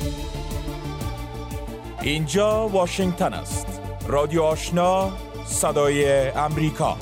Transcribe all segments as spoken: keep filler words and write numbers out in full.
اینجا واشنگتن است. رادیو آشنا، صدای امریکا.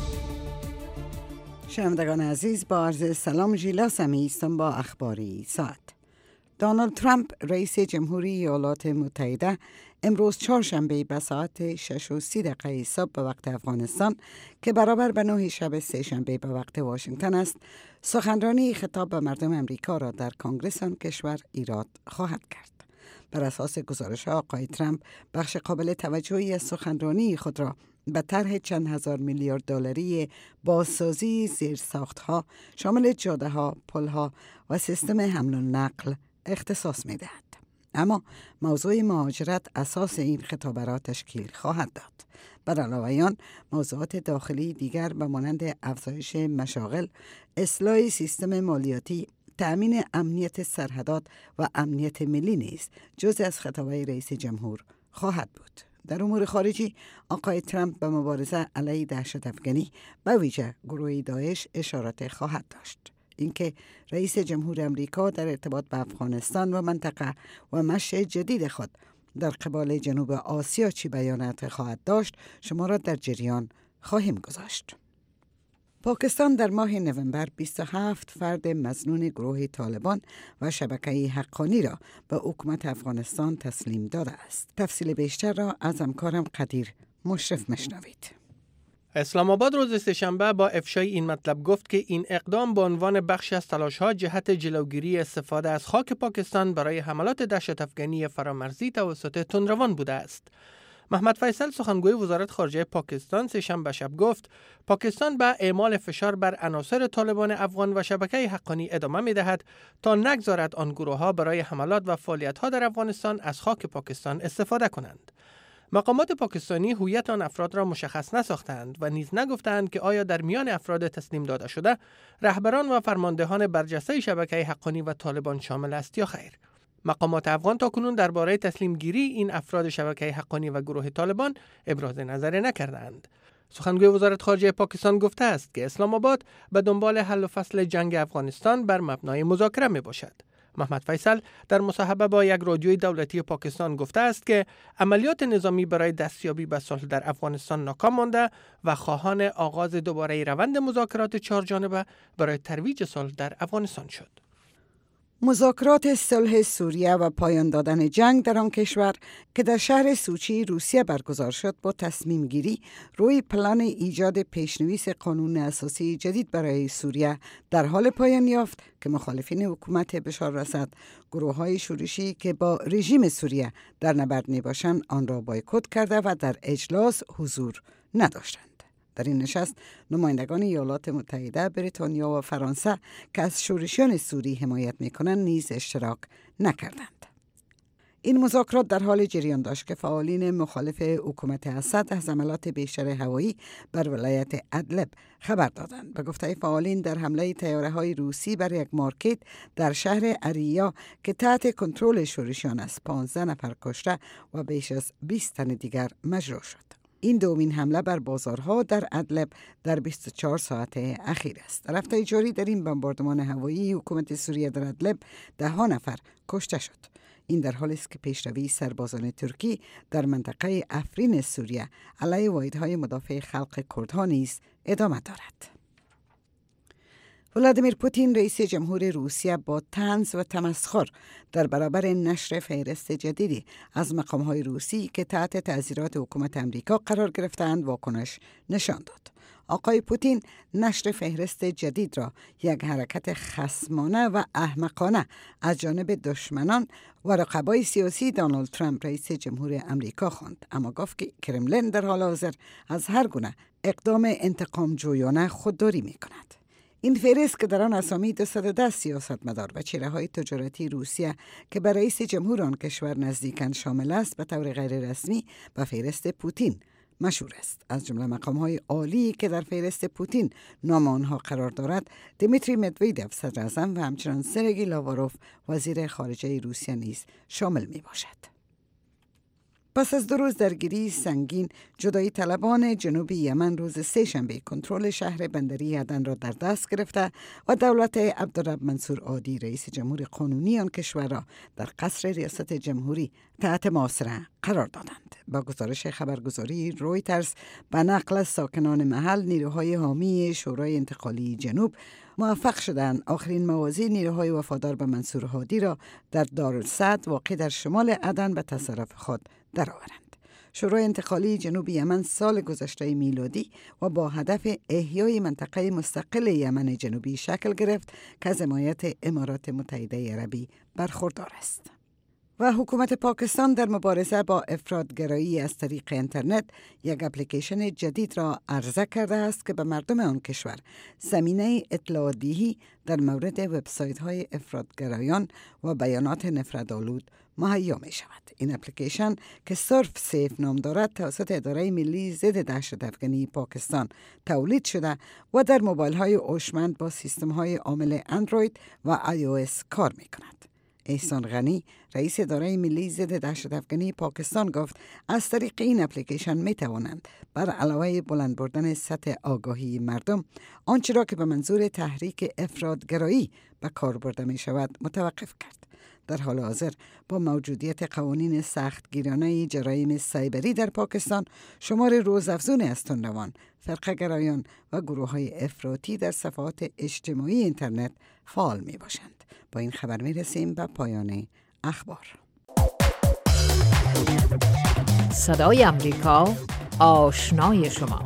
شنوندگان عزیز، با عرض سلام ژیلا سمی هستم با اخباری ساعت. دونالد ترامپ رئیس جمهوری ایالات متحده امروز چهارشنبه به ساعت شش و سی دقیقه صبح به وقت افغانستان که برابر به نه شب سه‌شنبه به وقت واشنگتن است، سخنرانی خطاب به مردم امریکا را در کنگره آن کشور ایراد خواهد کرد. بر اساس گزارش آقای ترامپ، بخش قابل توجهی از سخنرانی خود را به طرح چند هزار میلیارد دلاری بازسازی زیرساخت‌ها شامل جاده‌ها، پل‌ها و سیستم حمل و نقل اختصاص می‌دهد. اما موضوع مهاجرت اساس این خطاب را تشکیل خواهد داد. بر علاوه آن، موضوعات داخلی دیگر به مانند افزایش مشاغل، اصلاح سیستم مالیاتی، تأمین امنیت سرحدات و امنیت ملی نیز جزء از خطاب‌های رئیس جمهور خواهد بود. در امور خارجی، آقای ترامپ به مبارزه علیه دهشت افغانی به ویژه گروه داعش اشارات خواهد داشت. اینکه رئیس جمهور امریکا در ارتباط با افغانستان و منطقه و مشی جدید خود در قبال جنوب آسیا چی بیانات خواهد داشت، شما را در جریان خواهیم گذاشت. پاکستان در ماه نوامبر بیست و هفت فرد مظنون گروه طالبان و شبکه حقانی را به حکومت افغانستان تسلیم داده است. تفصیل بیشتر را از همکارم قدیر مشرف مشنوید. اسلام آباد روز سه‌شنبه با افشای این مطلب گفت که این اقدام به عنوان بخشی از تلاش‌ها جهت جلوگیری استفاده از خاک پاکستان برای حملات دهشت افغانی فرامرزی توسط تندروان بوده است. محمد فیصل سخنگوی وزارت خارجه پاکستان سه‌شنبه شب گفت پاکستان به اعمال فشار بر عناصر طالبان افغان و شبکه حقانی ادامه می‌دهد تا نگذارد آن گروه‌ها برای حملات و فعالیت‌ها در افغانستان از خاک پاکستان استفاده کنند. مقامات پاکستانی هویت آن افراد را مشخص نساختند و نیز نگفتند که آیا در میان افراد تسلیم داده شده رهبران و فرماندهان برجسته شبکه حقانی و طالبان شامل است یا خیر. مقامات افغان تاکنون درباره تسلیم گیری این افراد شبکه حقانی و گروه طالبان ابراز نظر نکردند. سخنگوی وزارت خارجه پاکستان گفته است که اسلام آباد به دنبال حل و فصل جنگ افغانستان بر مبنای مذاکره می باشد. محمد فیصل در مصاحبه با یک رادیوی دولتی پاکستان گفته است که عملیات نظامی برای دستیابی به صلح در افغانستان ناکام مانده و خواهان آغاز دوباره روند مذاکرات چهارجانبه برای ترویج صلح در افغانستان شد. مذاکرات صلح سوریه و پایان دادن جنگ در آن کشور که در شهر سوچی روسیه برگزار شد با تصمیم گیری روی پلان ایجاد پیشنویس قانون اساسی جدید برای سوریه در حال پایان یافت که مخالفین حکومت بشار الاسد، گروه‌های شورشی که با رژیم سوریه در نبرد میباشند آن را بایکوت کرده و در اجلاس حضور نداشتند. در این نشست نمایندگان ایالات متحده، بریتانیا و فرانسه که از شورشیان سوری حمایت میکنند نیز اشتراک نکردند. این مذاکرات در حال جریان داشت که فعالین مخالف حکومت اسد از حملات بیشتر هوایی بر ولایت ادلب خبر دادند. به گفته فعالین در حمله طیاره‌های روسی بر یک مارکت در شهر اریا که تحت کنترل شورشیان است، پانزده نفر کشته و بیش از بیست تن دیگر مجروح شد. این دومین حمله بر بازارها در ادلب در بیست و چهار ساعت اخیر است. در هفته جاری در این بمباردمان هوایی حکومت سوریه در ادلب ده ها نفر کشته شد. این در حالی است که پیشروی سربازان ترکی در منطقه افرین سوریه علیه واحدهای مدافع خلق کردها نیز ادامه دارد. ولادیمیر پوتین رئیس جمهور روسیه با طنز و تمسخر در برابر نشر فهرست جدیدی از مقام‌های روسی که تحت تعزیرات حکومت امریکا قرار گرفتند واکنش نشان داد. آقای پوتین نشر فهرست جدید را یک حرکت خصمانه و احمقانه از جانب دشمنان و رقبای سیاسی دونالد ترامپ رئیس جمهور امریکا خواند، اما گفت که کرملین در حال حاضر از هر گونه اقدام انتقام جویانه خودداری می‌کند. این فهرست که در آن اسامی دویست و ده سیاستمدار و چهره‌های تجارتی روسیه که به رئیس جمهور آن کشور نزدیکند شامل است، به طور غیر رسمی به فهرست پوتین مشهور است. از جمله مقام‌های عالی که در فهرست پوتین نام آنها قرار دارد، دیمیتری مدویدوف صدر اعظم و همچنان سرگئی لاواروف وزیر خارجه روسیه نیز شامل می باشد. پس از دو روز درگیری سنگین، جدایی طلبان جنوبی یمن روز سه شنبه کنترل شهر بندری عدن را در دست گرفته و دولت عبدالرب منصور هادی رئیس جمهور قانونی آن کشور را در قصر ریاست جمهوری تحت محاصره قرار دادند. با گزارش خبرگزاری رویترز به نقل از ساکنان محل، نیروهای حامی شورای انتقالی جنوب موفق شدند آخرین موازی نیروهای وفادار به منصور هادی را در دارالسعد واقع در شمال عدن به تصرف خود درآورند. شورای انتقالی جنوب یمن سال گذشته میلادی و با هدف احیای منطقه مستقل یمن جنوبی شکل گرفت که از حمایت امارات متحده عربی برخوردار است. و حکومت پاکستان در مبارزه با افراطگرایی از طریق اینترنت یک اپلیکیشن جدید را عرضه کرده است که به مردم آن کشور زمینه اطلاع دهی در مورد وبسایت‌های افراطگرایان و بیانات نفرت‌آلود مهیا می شود. این اپلیکیشن که صرف سیف نام دارد توسط اداره ملی ضد دهشت‌افکنی پاکستان تولید شده و در موبایل‌های هوشمند با سیستم‌های عامل اندروید و آی او اس کار می کند. احسان غنی رئیس اداره ملی ضد دهشت‌افکنی پاکستان گفت از طریق این اپلیکیشن می توانند بر علاوه بلند بردن سطح آگاهی مردم آنچه را که به منظور تحریک افراطگرایی به کار برده می شود متوقف کرد. در حال حاضر با موجودیت قوانین سختگیرانه جرایم سایبری در پاکستان، شمار روزافزون از تندروان، فرقه‌گرایان و گروه‌های افراطی در صفحات اجتماعی اینترنت فعال می باشند. با این خبر می رسیم به پایان اخبار. صدای امریکا، آشنای شما.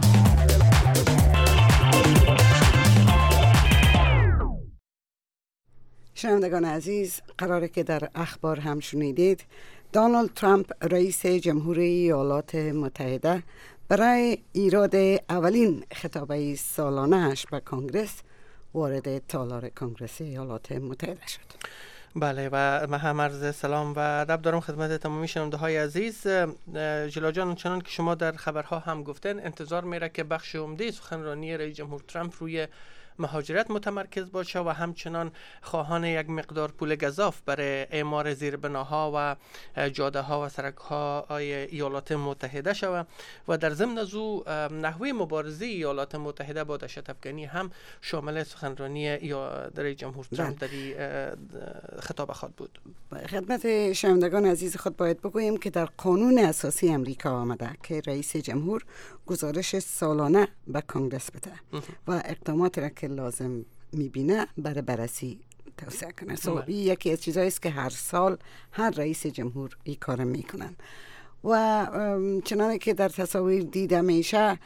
شنوندگان عزیز، قراره که در اخبار هم شنیدید دونالد ترامپ رئیس جمهوری ایالات متحده برای ایراد اولین خطابه سالانه‌اش به کنگره وارد تالار کنگره ایالات متحده شد. بله و من هم عرض سلام و ادب دارم خدمت تمامی شنونده های عزیز. جلا جان، چنان که شما در خبرها هم گفتن، انتظار میره که بخش عمده سخنرانی رئیس جمهور ترامپ روی مهاجرت متمرکز باشه و همچنان خواهان یک مقدار پول گزاف برای اعمار زیربناها و جاده ها و سرک های ایالات متحده شود و در ضمن از او نحوه مبارزه ایالات متحده با دهشت‌افکنی هم شامل سخنرانی رئیس جمهور ترامپ در خطاب خود بود. خدمت شنوندگان عزیز خود باید بگوییم که در قانون اساسی امریکا آمده که رئیس جمهور گزارش سالانه به کنگره بده و اقدامات را که لازم میبینه برای بررسی توصیه کنه. سو یکی از چیزایی است که هر سال هر رئیس جمهور این کار میکنن و چنانه که در تصاویر دیده میشه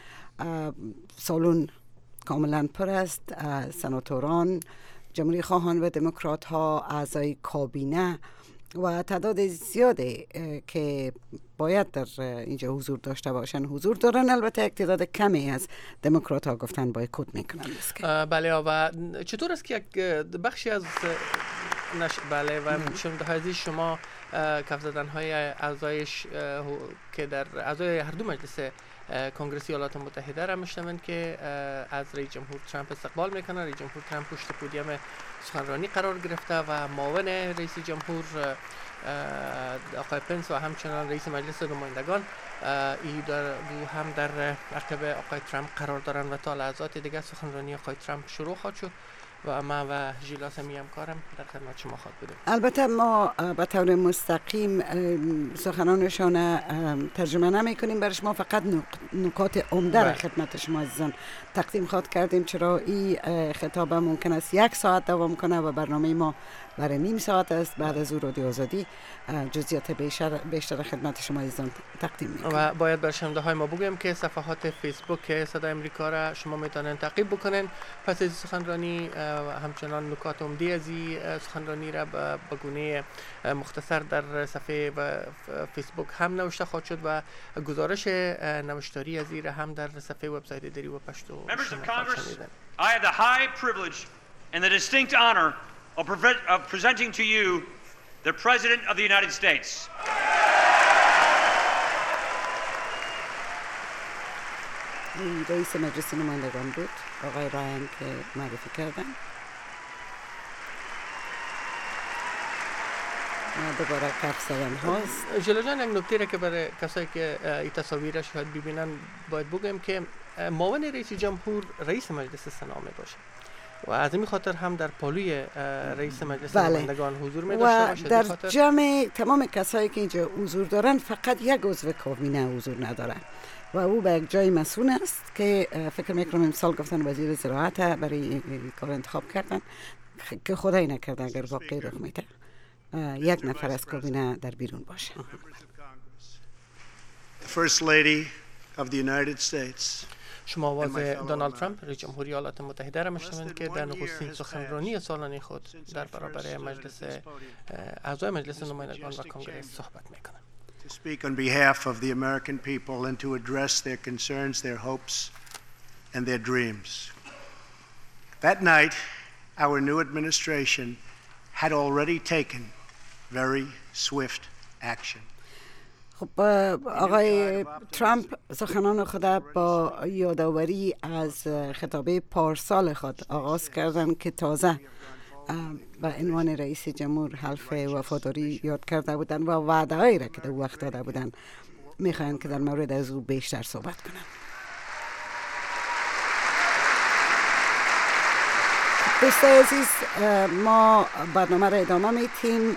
سالن کاملا پر است. سناتوران، جمهوری خواهان و دموکرات ها، اعضای کابینه و تعداد زیاده که باید در اینجا حضور داشته باشن حضور دارن. البته یک تعداد کمی از دموکرات ها گفتن بایکوت میکنن. بله و چطور است که یک بخشی از نش... بله و شنونده های عزیز شما کف زدن های اعضایش که در اعضای هر دو مجلس کنگره ایالات متحده را میشنوند که از رئیس جمهور ترامپ استقبال میکنن. رئیس جمهور ترامپ پشت پودیم سخنرانی قرار گرفته و معاون رئیس جمهور آقای پنس و همچنان رئیس مجلس نمایندگان ای در دو هم در عقب آقای ترامپ قرار دارن و تا لحظات دیگه سخنرانی آقای ترامپ شروع خواهد شد و ما و ژیلا سمی همکارم در خدمت شما خواهد بودیم. البته ما به طور مستقیم سخنانشان ترجمه نمی کنیم، برای شما فقط نکات عمده را خدمت شما عزیزان تقدیم خواهد کردیم، چرا این خطاب ممکن است یک ساعت دوام کنه و برنامه ما برای نیم ساعت است. بعد از او رادیو آزادی جزئیات بیشتر بیشتر خدمت شما عزیزان تقدیم می‌کنیم. و باید بر شنونده های ما بگویم که صفحات فیسبوک صدای امریکا را شما میتونن تعقیب بکنن. پس از سخنرانی همچنان نکات عمده از این سخنرانی را به گونه مختصر در صفحه فیسبوک هم نوشته خواهد شد و گزارش نوشتاری از این را هم در صفحه وبسایت دری و پشتو شما شنیدن. I have the high privilege and the distinct honor of, pre- of presenting to you the President of the United States. رئیس مجلس نمایندگان بود آقای رایان که معرفی کردن. دوباره کف زدن هاست. جلو جان، یک نکته که برای کسایی که این تصاویر شاید ببینن باید بگم که معاون رئیس جمهور رئیس مجلس سنا می باشه و از این خاطر هم در پالوی رئیس مجلس نمایندگان حضور می داشته باشه. و در جمع تمام کسایی که اینجا حضور دارن فقط یک عضو کابینه حضور ندارن و او به یک جای مسئول است که فکر میکنم امسال گفتن وزیر زراعت برای کار انتخاب کردن که خدای نکرده اگر واقعی رخ میده یک نفر از کابینه در بیرون باشه. The First Lady of the United States. شما آواز دونالد ترامپ رئیس جمهوری ایالات متحده را میشنوید که در نخستین سخنرانی سالانه خود در برابر مجلس اعضای مجلس نمایندگان و کنگره صحبت میکنه. To speak on behalf of the American people and to address their concerns, their hopes and their dreams. That night, our new administration had already taken very swift action. خب آقای ترامپ سخنان خود با یادآوری از خطابه پارسال خود آغاز کردن که تازه به عنوان رئیس جمهور حلف وفاداری یاد کرده بودن و وعده هایی را که در وقت داده بودن میخواین که در مورد از او بیشتر صحبت کنم. دوستای عزیز، ما برنامه را ادامه میتیم.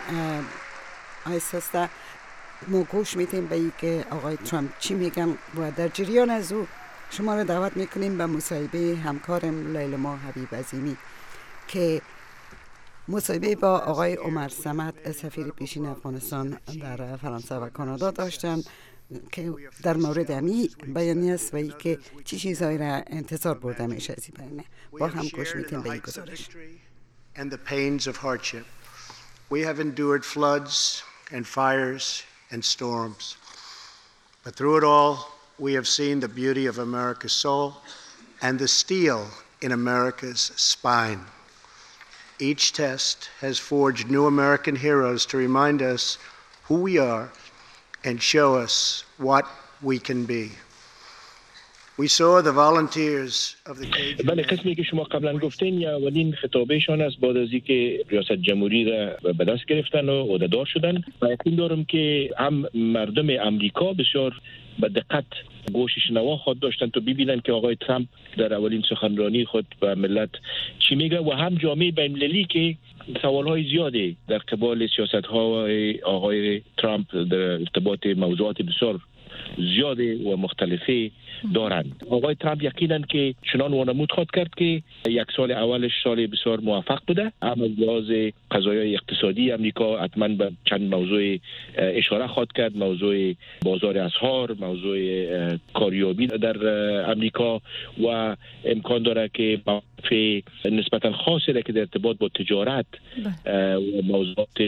آیسته ما گوش میتیم به ای که آقای ترامپ چی میگن و در جریان از او شما را دعوت میکنیم به مصاحبه همکارم لیلما حبیب عظیمی که مصاحبه با آقای عمر صمد سفیر پیشین افغانستان در فرانسه و کانادا داشتن که در مورد امی بیانی است و ای که چی چیزایی را انتظار برده میشه از این بیانه. با هم گوش میتیم به این گزارش. And the pains of hardship. We have endured floods and fires and storms. But through it all, we have seen the beauty of America's soul and the steel in America's spine. Each test has forged new American heroes to remind us who we are and show us what we can be. We saw the volunteers of the Cajun. بله، قسمی که شما قبلا گفتین یا اولین خطابهشان است بعد از اینکه ریاست جمهوری را به دست گرفتن و عهدهدار شدن و یقین دارم که هم مردم امریکا بسیار به دقت گوش شنوا خود داشتن تا ببینن که آقای ترامپ در اولین سخنرانی خود به ملت چی میگه و هم جامعه بین‌المللی که سوال‌های زیادی در قبال سیاست‌های آقای ترامپ در ارتباط موضوعات بسیار زیاده و مختلفی دارند. آقای ترامپ یقینا که چنان وانمود خواهد کرد که یک سال اولش سال بسیار موفق بوده، اما از لحاظ قضایای اقتصادی امریکا حتما به چند موضوع اشاره خواهد کرد، موضوع بازار اسعار، موضوع کاریابی در امریکا و امکان داره که موضوع نسبتا خاصی را که در ارتباط با تجارت و موضوعات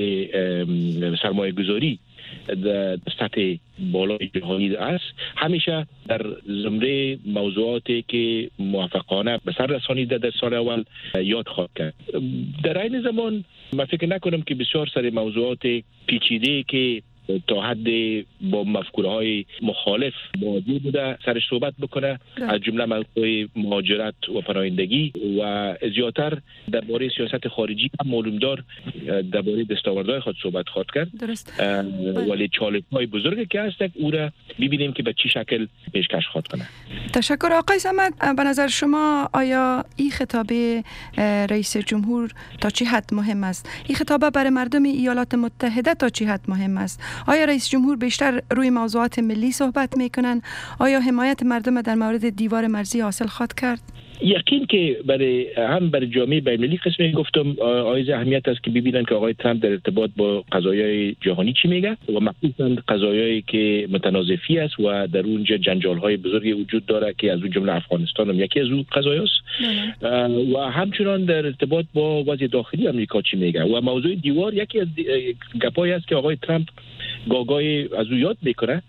سرمایه گذاری در سطح بالای جهانی است همیشه در زمره موضوعاتی که موفقانه به سر رسانیده در سال اول یاد خواهد کرد. در این زمان من فکر نکنم که بسیار سر موضوعات پیچیده که تا حد با مفکورهای مخالف موضوع بوده سرش صحبت بکنه، از جمله موضوع مهاجرت و پناهندگی و زیادتر درباره سیاست خارجی هم معلومدار درباره دستاوردهای خود صحبت خواهد کرد. درست. ولی چالش‌های بزرگی که هست او را ببینیم که به چه شکل پیشکش خواهد کنه. تشکر آقای صمد. به نظر شما آیا این خطابه رئیس جمهور تا چه حد مهم است؟ این خطابه برای مردم ایالات متحده تا چه حد مهم است؟ آیا رئیس جمهور بیشتر روی موضوعات ملی صحبت میکنن؟ آیا حمایت مردم در مورد دیوار مرزی حاصل خواهد کرد؟ یقین که برای هم برای جامعه بین‌المللی قسمی گفتم آیز اهمیت است که ببینن که آقای ترامپ در ارتباط با قضایای جهانی چی میگه و مخصوصا قضایایی که متنازعی است و در اونجا جنجال‌های بزرگی وجود داره که از اون جمله افغانستان هم یکی از اون قضایاست و همچنان در ارتباط با وضع داخلی آمریکا چی میگه و موضوع دیوار یکی از گپایی است که آقای ترامپ گاگای از او یاد میکنه.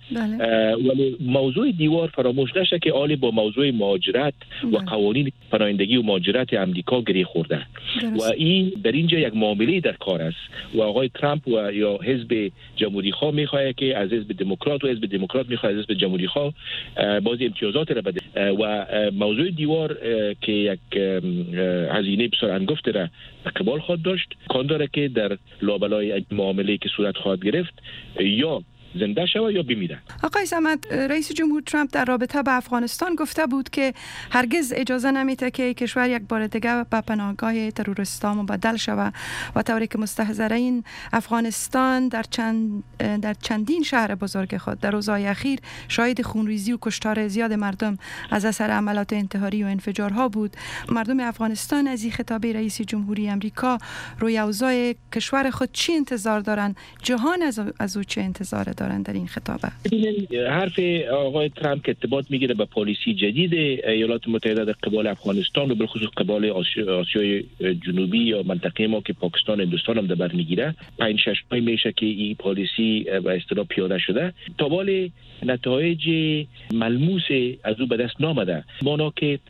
ولی موضوع دیوار فراموش نشه که آلی با موضوع مهاجرت و قوانین پناهندگی و مهاجرت امریکا گره خورده و این در اینجا یک معامله در کار است و آقای ترامپ و یا حزب جمهوری خواه میخواد که از حزب دموکرات و حزب دموکرات میخواد از حزب جمهوری خواه باز امتیازات را بده و موضوع دیوار که یک هزینه بسیار انگفت را اقبال خواهد داشت کان داره که در لابلای معامله که صورت خواهد گرفت یا زنده شود یا بمیره. آقای صمد، رئیس جمهور ترامپ در رابطه با افغانستان گفته بود که هرگز اجازه نمیده که کشور یک بار دیگه به پناهگاه تروریستا مبدل شود و طوری که مستحضرین افغانستان در چند در چندین شهر بزرگ خود در روزهای اخیر شاهد خونریزی و کشتار زیاد مردم از اثر عملیات انتحاری و انفجارها بود. مردم افغانستان از این خطاب رئیس جمهوری آمریکا روی اوضاع کشور خود چی انتظار دارن؟ جهان از از او چه انتظار دارن در این خطابه؟ حرف آقای ترامپ که ارتباط میگیره به پالیسی جدید ایالات متحده در قبال افغانستان و به خصوص قبال آسیای جنوبی یا منطقه ما که پاکستان و هندوستان هم در بر میگیره، پنج شش ماه میشه که این پالیسی به اصطلاح پیاده شده. تا بال نتایج ملموس از او به دست نامده، مانا که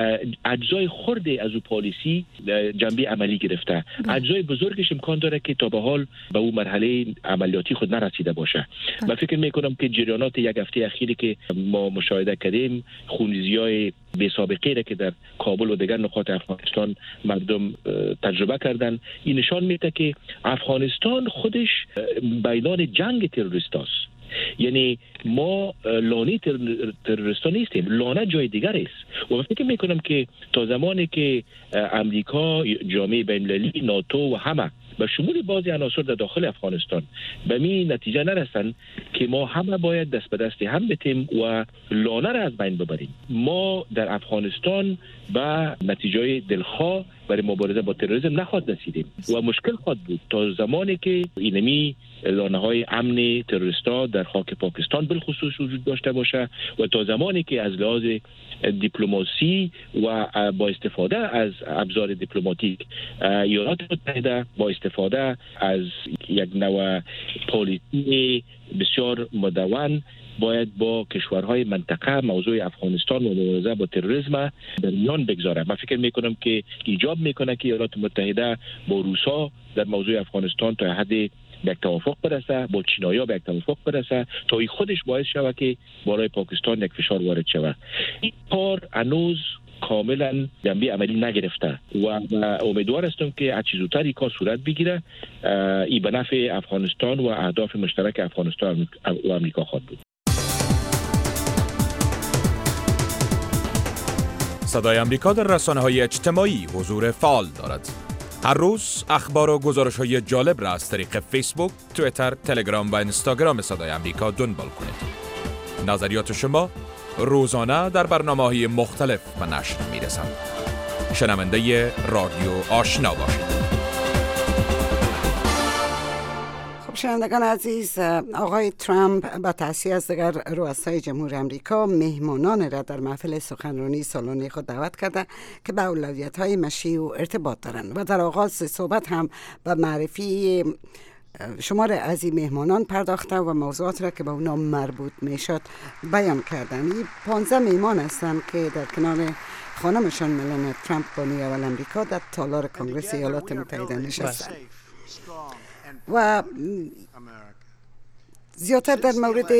اجزای خرد از او پالیسی جنبه عملی گرفته، اجزای بزرگش امکان داره که تا به حال به او مرحله عملیاتی خود نرسیده باشه. من فکر میکنم که جریانات یک هفته اخیری که ما مشاهده کردیم، خونریزی‌های بی سابقه را که در کابل و دیگر نقاط افغانستان مردم تجربه کردن، این نشان میده که افغانستان خودش میدان جنگ تروریست است. یعنی ما لانه تروریستا نیستیم، لانه جای دیگر است. و فکر میکنم که تا زمانی که امریکا، جامعه بین‌المللی، ناتو و همه به شمول بعضی عناصر در داخل افغانستان به می نتیجه نرسن که ما همه باید دست به دست هم بتیم و لانه را از بین ببریم، ما در افغانستان به نتیجه دلخواه برای مبارزه با تروریسم نخواهد رسیدیم و مشکل خواهد بود تا زمانی که اینمی لانه های امن تروریستا در خاک پاکستان بالخصوص وجود داشته باشه و تا زمانی که از لحاظ دیپلماسی و با استفاده از ابزار دیپلماتیک ایالات متحده با استفاده از یک نوع پالیسی بسیار مدون باید با کشورهای منطقه موضوع افغانستان و مبارزه با تروریسم در میان بگذاره. من فکر میکنم که ایجاب میکنه که ایالات متحده با روسا در موضوع افغانستان تا حد به یک توافق برسه، با چینایا به یک توافق برسه تا ای خودش باعث شود که بالای پاکستان یک فشار وارد شود. این کار هنوز کاملا جنبه عملی نگرفته و امیدوار هستم که هر چه زودتر این کار صورت بگیره. این به نفع افغانستان و اهداف مشترک افغانستان و امریکا خواهد بود. صدای امریکا در رسانه‌های اجتماعی حضور فعال دارد. هر روز اخبار و گزارش‌های جالب را از طریق فیسبوک، توییتر، تلگرام و اینستاگرام صدای امریکا دنبال کنید. نظریات شما روزانه در برنامه‌های مختلف و نشر می‌رسند. شنونده رادیو آشنا باشید. شنوندگان عزیز، آقای ترامپ با تأسیس از دیگر رؤسای جمهور امریکا مهمانان را در محفل سخنرانی سالانه خود دعوت کرده که به اولویت‌های مشیع و ارتباط دارند و در آغاز صحبت هم به معرفی شمار از این مهمانان پرداخته و موضوعات را که به اونا مربوط میشد بیان کردن. این پانزده مهمان هستند که در کنار خانمشان ملانیا ترامپ بانوی اول امریکا در تالار کنگره ایالات متحده نشستند و زیادتر در مورد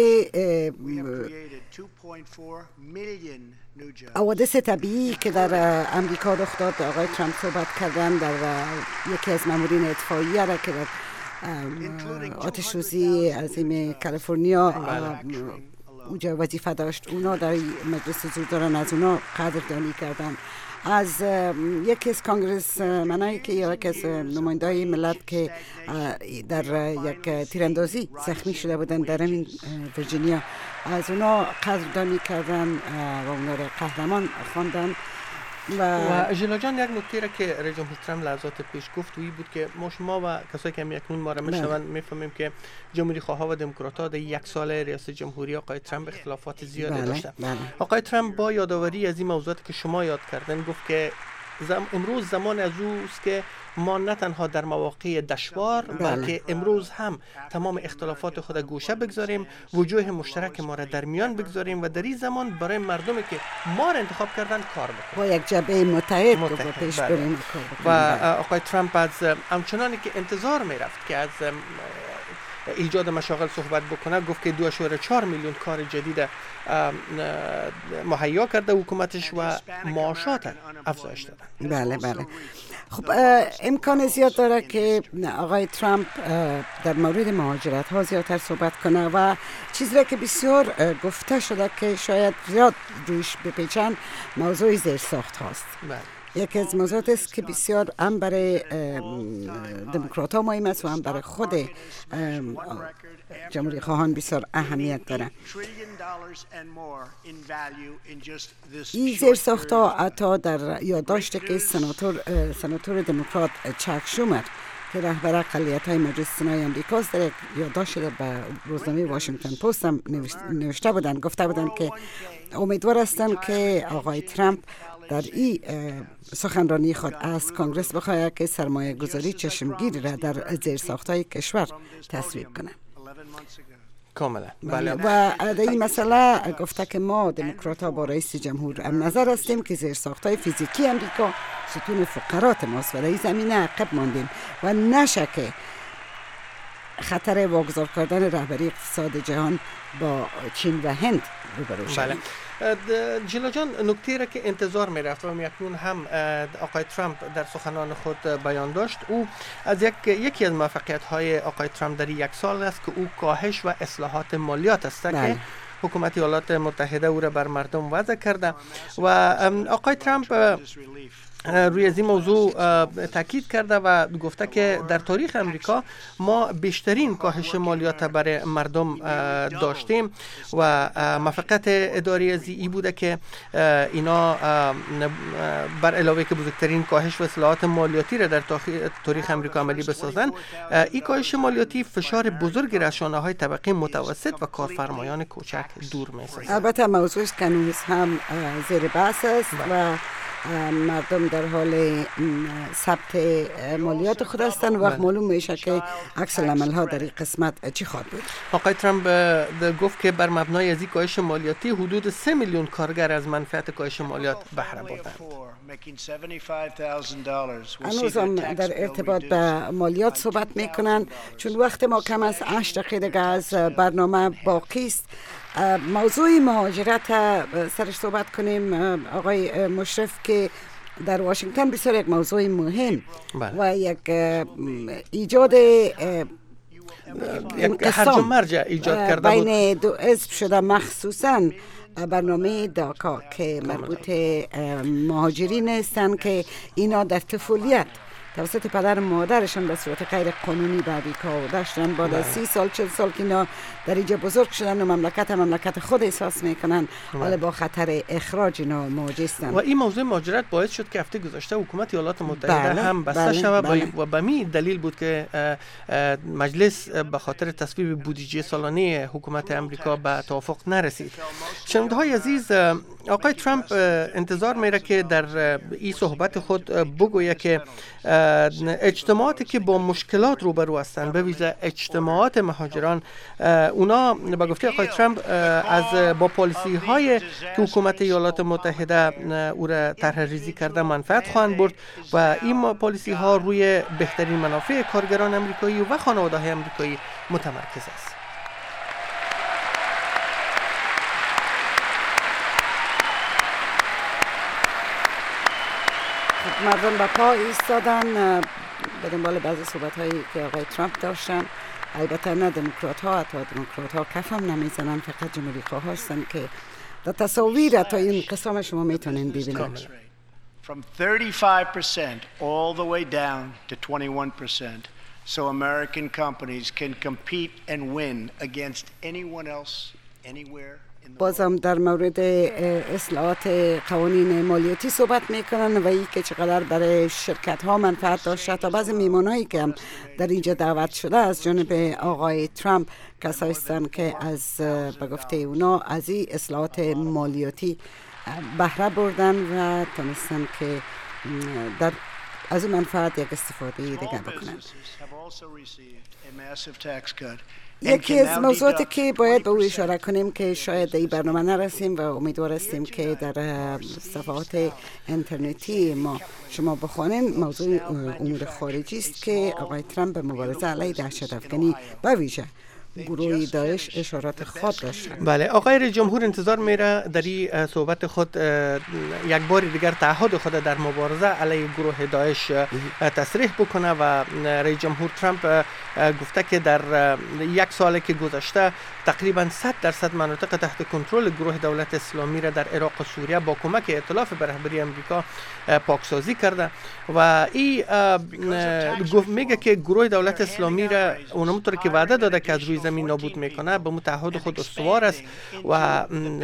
حوادث طبیعی که در امریکا رخ داد آقای ترامپ صحبت کردن. در یکی از مامورین اطفائیه را که در آتش سوزی عظیم کالیفرنیا اونجا وظیفه داشت، اونا در مجلس حضور دارن، از اونا قدردانی کردن. از یکی از کانگرس منایی که یکی از نمایندای ملت که در یک تیراندازی زخمی شده بودن در این ویرجینیا، از اونا قدردانی کردن و اونا را قهرمان خواندن. و, و ژیلا جان، یک نکته را که رئیس جمهور ترامپ لحظات پیش گفت وی بود که ما شما و کسایی که اکنون ما را میشنون میفهمیم که جمهوری خواه و دموکرات‌ها در یک سال ریاست جمهوری آقای ترامپ اختلافات زیادی داشتن. بله. آقای ترامپ با یادآوری از این موضوعاتی که شما یاد کردن گفت که زم... امروز زمان از اوست که ما نه تنها در مواقع دشوار بلکه امروز هم تمام اختلافات خود گوشه بگذاریم، وجوه مشترک ما را در میان بگذاریم و در این زمان برای مردمی که ما را انتخاب کردن کار بکنیم، با یک جبهه متحد, متحد. پیش بریم و آقای ترامپ از همچنانی که انتظار می رفت که از ایجاد مشاغل صحبت بکنه، گفت که دو اشاره چهار میلیون کار جدید مهیا کرده حکومتش و معاشات افزایش دادن. بله بله. خب امکان زیاد داره که آقای ترامپ در مورد مهاجرت ها زیادتر صحبت کنه و چیزی را که بسیار گفته شده که شاید زیاد روش بپیچن موضوع زیرساخت هاست. بله. یکی از موضوعات است که بسیار هم برای دموکرات ها مهم است و هم برای خود جمهوری خواهان بسیار اهمیت داره. این زیرساخت ها حتی در یادداشت که سناتور سناتور دموکرات چک شومر که رهبر اقلیت های مجلس سنای امریکاست در یک یادداشت به روزنامه واشنگتن پست هم نوشته بودن، گفته بودن که امیدوار هستند که آقای ترامپ در این سخنرانی خود از کانگرس بخواهد که سرمایه گذاری چشمگیری را در زیرساخت‌های کشور تصویب کنه. کاملا. بله. و در این مسئله گفته که ما دموکرات‌ها با رئیس جمهور هم نظر هستیم که زیرساخت‌های فیزیکی امریکا ستون فقرات ماست و در این زمینه عقب ماندیم و نشکه خطر واگذار کردن رهبری اقتصاد جهان با چین و هند روبرو شویم. بله. جیلا جان، نکته را که انتظار می رفت و اکنون هم آقای ترامپ در سخنان خود بیان داشت، او از یک یکی از موفقیت های آقای ترامپ در یک سال است که او کاهش و اصلاحات مالیات است که حکومت ایالات متحده او را بر مردم وضع کرده و آقای ترامپ روی از این موضوع تاکید کرده و گفته که در تاریخ امریکا ما بیشترین کاهش مالیات برای مردم داشتیم و موفقیت اداری از این بوده که اینا بر علاوه که بزرگترین کاهش و اصلاحات مالیاتی را در تاریخ امریکا عملی بسازن، این کاهش مالیاتی فشار بزرگی را شانه های طبقه متوسط و کارفرمایان کوچک دور می‌سازد. البته موضوع است که هنوز هم زیر بحث است و مردم در حال ثبت مالیات خود هستند و وقت معلوم میشه که عکس العمل ها در این قسمت چی خواهد بود. آقای ترامپ گفت که بر مبنای از این کاهش مالیاتی حدود سه میلیون کارگر از منفعت کاهش مالیات بهره بردند. هنوز هم در ارتباط به مالیات صحبت میکنن، چون وقت ما کم از هشت دقیقه دیگه از برنامه باقی است. موضوع مهاجرت سرش صحبت کنیم آقای مشرف که در واشنگتن بسیار یک موضوع مهم بله. و یک ایجاد انقسام ایجاد کرده بود بین دو حزب شده، مخصوصا برنامه داکا که مربوط مهاجرین هستند که اینا در طفولیت توسط پدر و مادرشان به صورت غیر قانونی به امریکا داشتن، بعد از سی سال چل سال که اینا در اینجا بزرگ شدن و مملکت مملکت خود احساس میکنن، حالا با خطر اخراج اینا مواجه هستند. و این موضوع مهاجرت باعث شد که هفته گذشته حکومت ایالات متحده بله، هم بسته بله، شود بله. و به می دلیل بود که مجلس به خاطر تصویب بودجه سالانه حکومت امریکا به توافق نرسید. شنونده‌های عزیز، آقای ترامپ انتظار میره که در این صحبت خود بگوید که اجتماعاتی که با مشکلات روبرو هستند، به ویژه اجتماعات مهاجران، اونا به گفته آقای ترامپ از با پالیسی های که حکومت ایالات متحده او را طرح ریزی کرده منفعت خواهند برد و این پالیسی ها روی بهترین منافع کارگران امریکایی و خانواده های امریکایی متمرکز است. مردم به پا ایستادن به دنبال بعضی صحبت هایی که آقای ترامپ داشتن. البته نه دموکرات ها، حتی دموکرات ها کف هم نمیزنن، فقط جمهوری خواه هستن که در تصاویر تا این قسم شما میتونین ببینید. From thirty-five percent all the way down to twenty-one percent, so American companies can compete and win against anyone else anywhere. بازم در مورد اصلاحات قوانین مالیاتی صحبت میکنن و این که چقدر برای شرکت ها منفعت داشته. تا بعضی میمانایی که هم در اینجا دعوت شده از جانب آقای ترامپ کسایی هستند که از به گفته اونا از این اصلاحات مالیاتی بهره بردن و تونستن که در از اون منفعت یک استفاده دیگه بکنن. یکی از موضوعاتی که باید به او اشاره کنیم که شاید این برنامه نرسیم و امیدوار هستیم که در صفحات اینترنتی ما شما بخوانید، موضوع امور خارجی است که آقای ترامپ به مبارزه علیه دهشت افکنی به ویژه گروه داعش اشارات خود داشتند. بله، آقای رئیس جمهور انتظار میره در این صحبت خود یک بار دیگر تعهد خود در مبارزه علیه گروه داعش تصریح بکنه و رئیس جمهور ترامپ گفته که در یک سالی که گذشته تقریبا صد درصد مناطق تحت کنترل گروه دولت اسلامی را در عراق و سوریه با کمک ائتلاف به رهبری امریکا پاکسازی کرده و این میگه که گروه دولت اسلامی را اونمطور که وعده داده که از روی زمین نابود میکنه به متحد خود استوار است و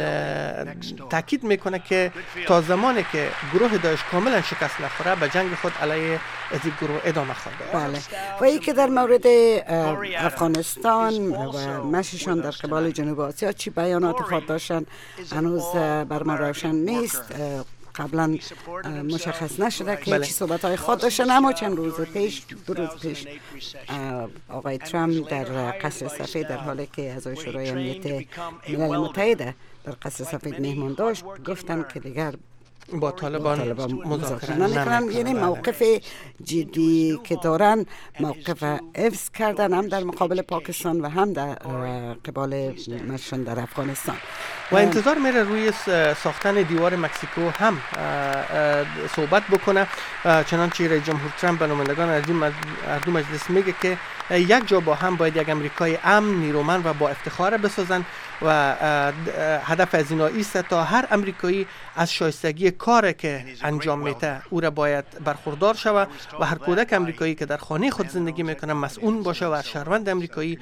تاکید میکنه که تا زمانی که گروه داعش کاملا شکست نخوره به جنگ خود علیه از این گروه ادامه خواهد داد. بله، و این که در مورد افغانستان و مشیشان در قبال جنوب آسیا چی بیانات خود داشتن هنوز بر من روشن نیست. قبلا مشخص نشده که چی صحبت های خود داشتن، اما چند روز پیش دو روز پیش آقای ترامپ در قصر سفید در حالی که اعضای شورای امنیت ملل متحد در قصر سفید مهمان داشت گفتن که دیگر با طالبان, طالبان مذاکره نمیکنن، یعنی موقف جدی که دارن موقف حفظ کردن هم در مقابل پاکستان و هم در قبال مشن در افغانستان و انتظار میره روی ساختن دیوار مکزیکو هم صحبت بکنه. چنانچه رئیس جمهور ترامپ به نمایندگان هر دو مجلس میگه که یک جا با هم باید یک امریکای امن، نیرومند و با افتخار بسازن و هدف از اینا ایست تا هر امریکایی از شایستگی کاری که انجام میده او را باید برخوردار شود و هر کودک امریکایی که در خانه خود زندگی میکنه مسئول باشه و هر شهروند امریکایی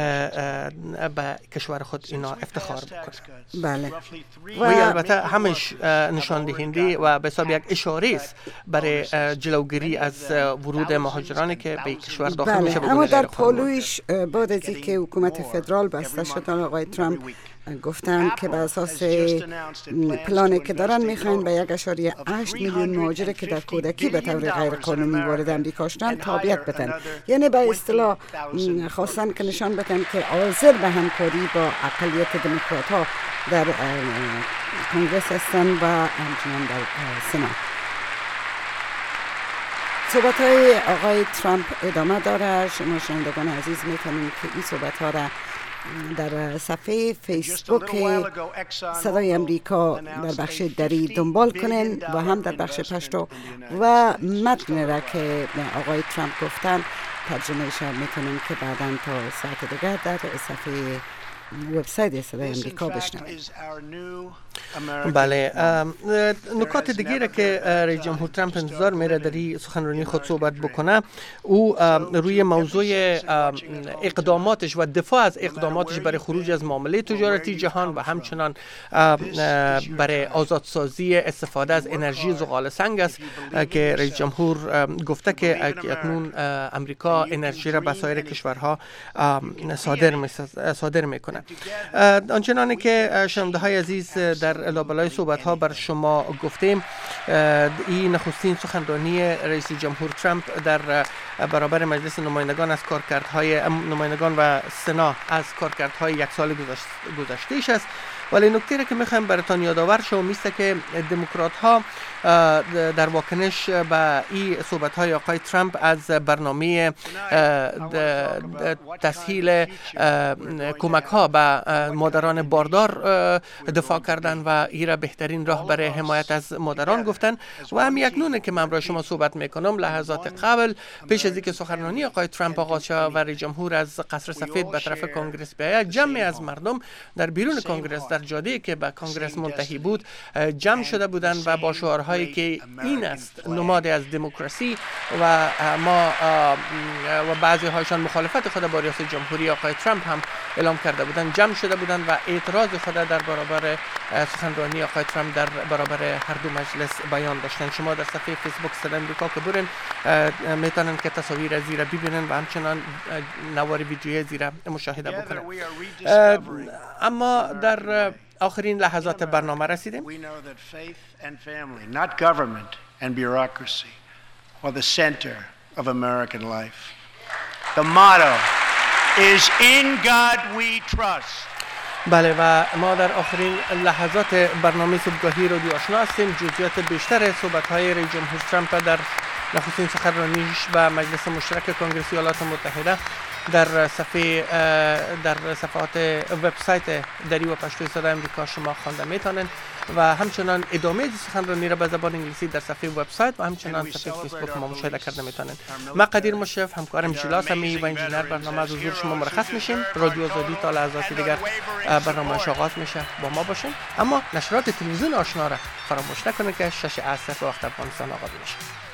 به کشور خود اینا افتخار بکنه. بله، و البته همش نشان دهنده و به حساب یک اشاره است برای جلوگیری از ورود مهاجرانی که به کشور داخل بله. میشه. اما در پالویش بعد از اینکه حکومت فدرال بسته شد آقای ترامپ گفتن که بر اساس پلانی که دارن میخواین به یک اشاری هشت میلیون مهاجر که در کودکی به طور غیر قانونی وارد امریکا شدن تابعیت بدن، یعنی به اصطلاح خواستن که نشان بدن که حاضر به همکاری با اقلیت دموکرات ها در کنگرس هستن و همچنان در سنا. صحبت های آقای ترامپ ادامه داره. شما شنوندگان عزیز میتونید که این صحبت ها را در صفحه فیسبوک صدای امریکا در بخش دری دنبال کنین و هم در بخش پشتو و متن را که آقای ترامپ گفتن ترجمه شد میتونین که بعداً تا ساعت دیگر در صفحه وبسایت صدای امریکا بشنوید. بله، نکات دیگه را که رئیس جمهور ترامپ انتظار میره در این سخنرانی خود صحبت بکنه او روی موضوع اقداماتش و دفاع از اقداماتش برای خروج از معامله تجارتی جهان و همچنان برای آزادسازی استفاده از انرژی زغال سنگ است که رئیس جمهور گفته که اکنون امریکا انرژی را به سایر کشورها صادر صادر میکنه. آنچنانی که شنونده های عزیز در لابلای صحبت ها بر شما گفتیم، این نخستین سخنرانی رئیس جمهور ترامپ در برابر مجلس نمایندگان از کارکردهای نمایندگان و سنا از کارکردهای یک سال گذشتهش است. ولی نکته را که میخوایم براتون یادآور شوم میسته که دموکرات ها در واکنش به این صحبت های آقای ترامپ از برنامه تسهیل کمک ها به مادران باردار دفاع کردن و این را بهترین راه برای حمایت از مادران گفتن و هم یکنونه که من برای شما صحبت میکنم لحظات قبل پیش از اینکه سخنرانی آقای ترامپ آغاز شود و رئیس جمهور از قصر سفید به طرف کنگرس بیاید، جمعی از مردم در بیرون کنگرس در جاده‌ای که به کنگرس منتهی بود جمع شده بودند و با شعارهایی که این است نماد از دموکراسی و ما و بعضی هایشان مخالفت خود با ریاست جمهوری آقای ترامپ هم اعلام کرده بودند جمع شده بودند و اعتراض خود در برابر سخنرانی آقای ترامپ در برابر هر دو مجلس بیان داشتند. شما در صفحه فیسبوک صدای امریکا که برین میتونن که تصاویر از زیرا ببینن و همچنان نوار ویدیویی زیرا مشاهده بکنن. اما در آخرین لحظات برنامه رسیدیم. We know that faith and family, not government, and bureaucracy are the center of American life. The motto is in God we trust. بله و ما در آخرین لحظات برنامه صبحگاهی رادیو آشنا هستیم. جزئیات بیشتر صحبت‌های رئیس جمهور ترامپ در نخستین سخنرانیش به مجلس مشترک کنگره ایالات متحده در صفحه در صفحات وبسایت دری و پشتوی صدای آمریکا شما خوانده میتونن و همچنان ادامه سخنرانی را به زبان انگلیسی در صفحه وبسایت و همچنان صفحه فیسبوک ما مشاهده کرده میتونن. ما قدیر مشرف، همکارم ژیلا سمی و انجینر برنامه از حضور شما مرخص میشیم. رادیو آزادی تا لحظاتی دیگر برنامه‌اش آغاز میشه، با ما باشین. اما نشرات تلویزیون آشنا را فراموش نکنید که شش عصر به وقت افغانستان آغاز میشه.